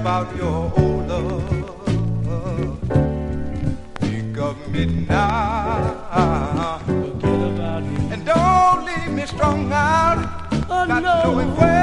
about your old love. Think of me now. Forget about me. And don't leave me strung out. Oh, not no. knowing where